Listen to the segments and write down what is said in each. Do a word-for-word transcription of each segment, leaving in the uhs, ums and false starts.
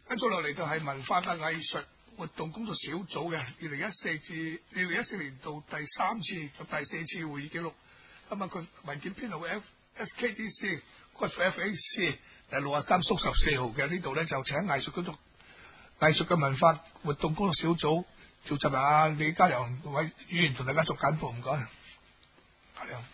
跟住落嚟就係文化嘅藝術活動工作小組嘅二零一四至二零一四年度第三次及第四次會議記錄。咁啊，佢文件編號 F S K D C 嗰個 F A C 第六十三縮十四號嘅呢度咧，就請藝術工作藝術嘅文化活動工作小組召集人啊李家良委員同大家作簡報，唔該。家良。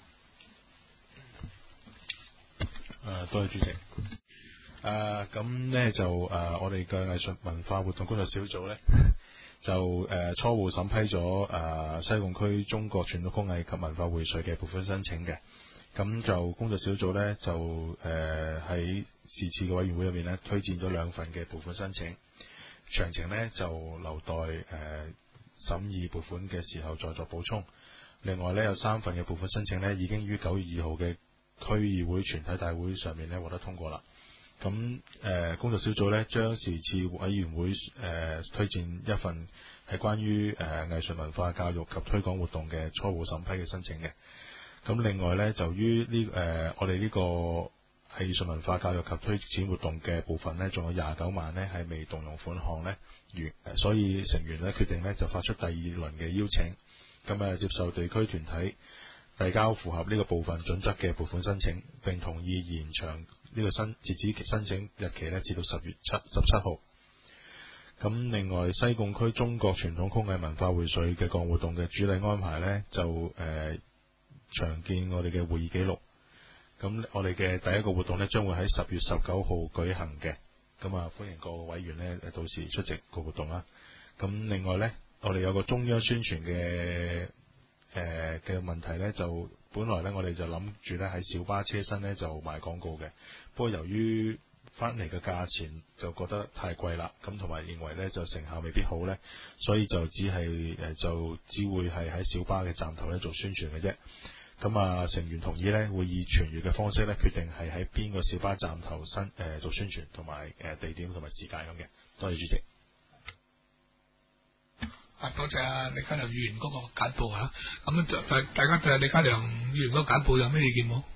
誒，多謝主席。誒咁咧就誒、呃、我哋嘅藝術文化活動工作小組咧就誒、呃、初步審批咗誒、呃、西貢區中國傳統工藝及文化薈萃嘅撥款申請嘅。咁就工作小組咧就誒喺是次嘅委員會入面咧推薦咗兩份嘅撥款申請，詳情咧就留待誒、呃、審議撥款嘅時候再作補充。另外咧有三份嘅撥款申請咧已經於九月二號嘅區議會全體大會上面咧獲得通過啦。咁誒、呃、工作小組咧將是次委員會誒、呃、推薦一份係關於誒、呃、藝術文化教育及推廣活動嘅初步審批嘅申請嘅。咁另外咧就於呢誒、呃、我哋呢個藝術文化教育及推展活動嘅部分咧，仲有廿九萬咧係未動用款項咧，完，所以成員咧決定咧就發出第二輪嘅邀請，咁啊接受地區團體遞交符合呢個部分準則嘅撥款申請，並同意延長呢個申截止申請日期咧至到十月七十七號。咁另外西貢區中國傳統工藝文化薈萃嘅各活動嘅主禮安排咧就誒、呃、詳見我哋嘅會議記錄。咁我哋嘅第一個活動咧將會喺十月十九號舉行嘅，咁啊歡迎各位委員咧到時出席個活動啦。咁另外咧我哋有個中央宣傳嘅誒嘅問題咧，就本來咧我哋就諗住咧喺小巴車身咧就賣廣告嘅，不過由於翻嚟嘅價錢就覺得太貴啦，咁同埋認為咧就成效未必好咧，所以就只係誒就只會係喺小巴嘅站頭咧做宣傳嘅啫。咁啊成員同意咧會以傳閱嘅方式咧決定係喺邊個小巴站頭新誒、呃、做宣傳同埋誒地點同埋時間咁嘅。多謝主席。 啊，多謝啊李家良議員嗰個簡報嚇，咁就大大家對李家良議員嗰個簡報有咩意見冇？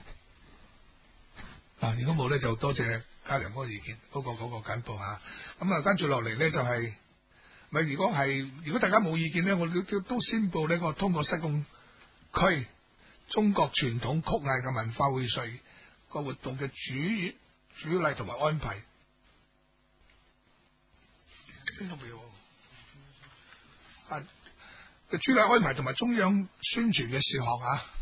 啊，如果冇咧就多謝家良嗰個意見，嗰、嗰個嗰、嗰個簡報嚇。咁啊跟住落嚟咧就係、是，咪如果係如果大家冇意見咧，我都都宣佈呢個通過西貢區中國傳統曲藝嘅文化薈萃個活動嘅主主禮同埋安排。聽到未喎？啊嘅主禮安排同埋中央宣傳嘅事項啊！